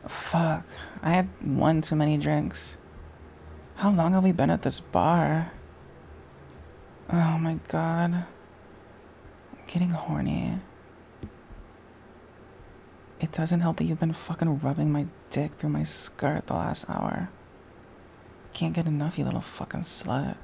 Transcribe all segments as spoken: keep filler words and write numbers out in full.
Fuck. I had one too many drinks. How long have we been at this bar? Oh my god. I'm getting horny. It doesn't help that you've been fucking rubbing my dick through my skirt the last hour. Can't get enough, you little fucking slut.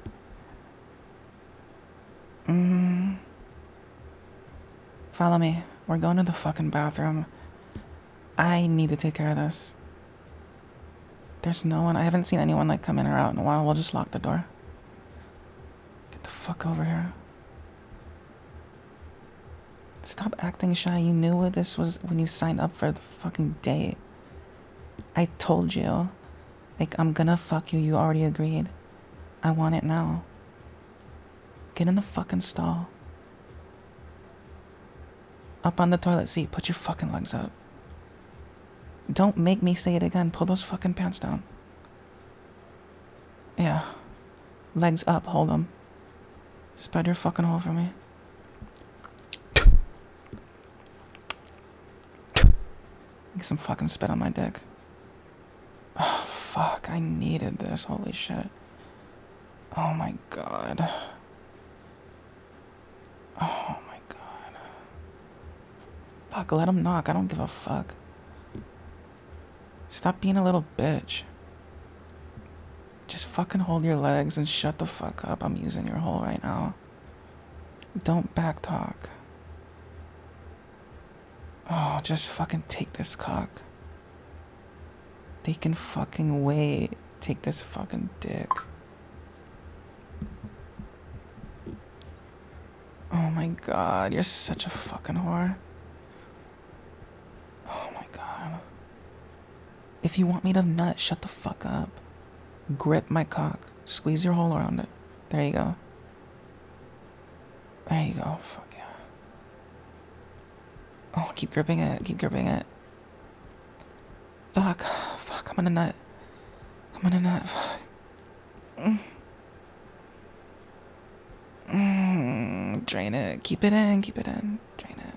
Mmm. Follow me. We're going to the fucking bathroom. I need to take care of this. There's no one. I haven't seen anyone like come in or out in a while. We'll just lock the door. Get the fuck over here. Stop acting shy. You knew what this was when you signed up for the fucking date. I told you. Like, I'm gonna fuck you. You already agreed. I want it now. Get in the fucking stall. Up on the toilet seat. Put your fucking legs up. Don't make me say it again. Pull those fucking pants down. Yeah. Legs up. Hold them. Spread your fucking hole for me. Get some fucking spit on my dick. Oh, fuck. I needed this. Holy shit. Oh my god. Oh my god. Fuck, let him knock. I don't give a fuck. Stop being a little bitch. Just fucking hold your legs and shut the fuck up. I'm using your hole right now. Don't backtalk. Oh, just fucking take this cock. They can fucking wait. Take this fucking dick. Oh my god, you're such a fucking whore. Oh my god. If you want me to nut, shut the fuck up. Grip my cock. Squeeze your hole around it. There you go. There you go. Fuck yeah. Oh, keep gripping it. Keep gripping it. Fuck. Fuck, I'm gonna nut. I'm gonna nut. Fuck. Mm. Mm. Drain it. Keep it in. Keep it in. Drain it.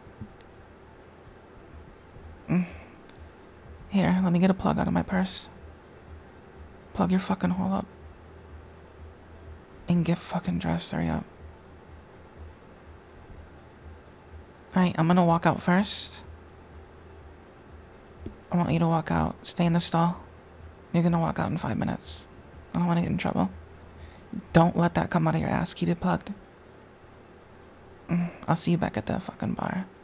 Mm. Here, let me get a plug out of my purse. Plug your fucking hole up. And get fucking dressed. Hurry up. Alright, I'm gonna walk out first. I want you to walk out. Stay in the stall. You're gonna walk out in five minutes. I don't want to get in trouble. Don't let that come out of your ass. Keep it plugged. I'll see you back at the fucking bar.